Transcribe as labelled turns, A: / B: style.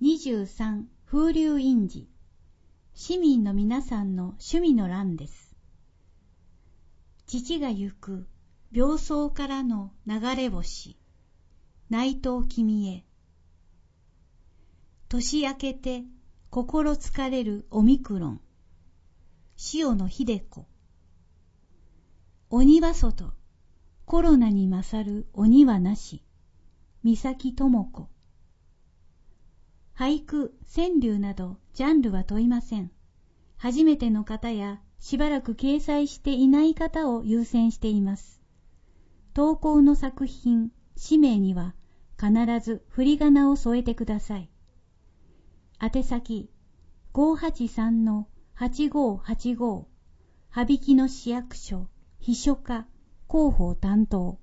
A: 23風流印字、市民の皆さんの趣味の欄です。父が行く病巣からの流れ星、内藤君へ。年明けて心疲れるオミクロン、塩野秀子。鬼は外、コロナに勝る鬼はなし、三崎智子。俳句、川柳などジャンルは問いません。初めての方やしばらく掲載していない方を優先しています。投稿の作品、氏名には必ず振り仮名を添えてください。宛先、583-8585、羽曳野市役所、秘書課、広報担当。